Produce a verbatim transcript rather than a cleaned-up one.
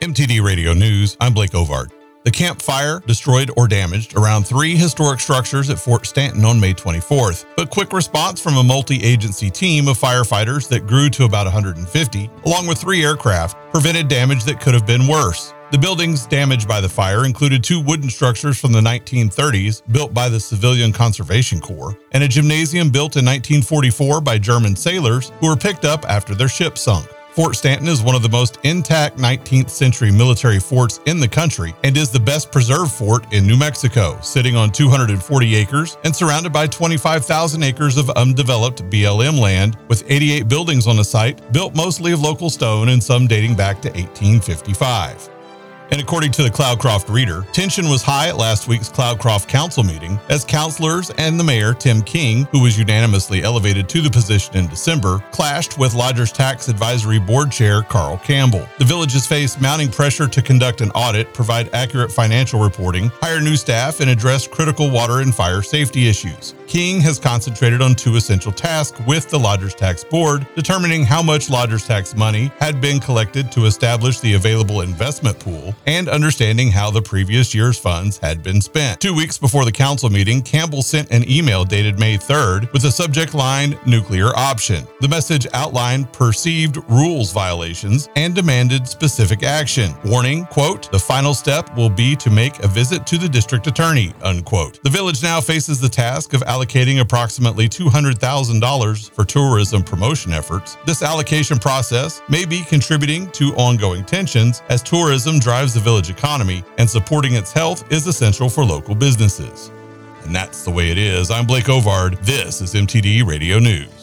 M T D Radio News, I'm Blake Ovard. The Camp Fire destroyed or damaged around three historic structures at Fort Stanton on May twenty-fourth, but quick response from a multi-agency team of firefighters that grew to about one hundred fifty, along with three aircraft, prevented damage that could have been worse. The buildings damaged by the fire included two wooden structures from the nineteen thirties built by the Civilian Conservation Corps, and a gymnasium built in nineteen forty-four by German sailors who were picked up after their ship sunk. Fort Stanton is one of the most intact nineteenth century military forts in the country and is the best preserved fort in New Mexico, sitting on two hundred forty acres and surrounded by twenty-five thousand acres of undeveloped B L M land, with eighty-eight buildings on the site, built mostly of local stone and some dating back to eighteen fifty-five. And according to the Cloudcroft Reader, tension was high at last week's Cloudcroft Council meeting as councilors and the mayor, Tim King, who was unanimously elevated to the position in December, clashed with Lodgers Tax Advisory Board Chair Carl Campbell. The village has faced mounting pressure to conduct an audit, provide accurate financial reporting, hire new staff, and address critical water and fire safety issues. King has concentrated on two essential tasks with the Lodgers Tax Board, determining how much Lodgers Tax money had been collected to establish the available investment pool, and understanding how the previous year's funds had been spent. Two weeks before the council meeting, Campbell sent an email dated May third with the subject line, "Nuclear Option." The message outlined perceived rules violations and demanded specific action, warning, quote, "The final step will be to make a visit to the district attorney," unquote. The village now faces the task of allocating approximately two hundred thousand dollars for tourism promotion efforts. This allocation process may be contributing to ongoing tensions as tourism drives the village economy, and supporting its health is essential for local businesses. And that's the way it is. I'm Blake Ovard. This is M T D Radio News.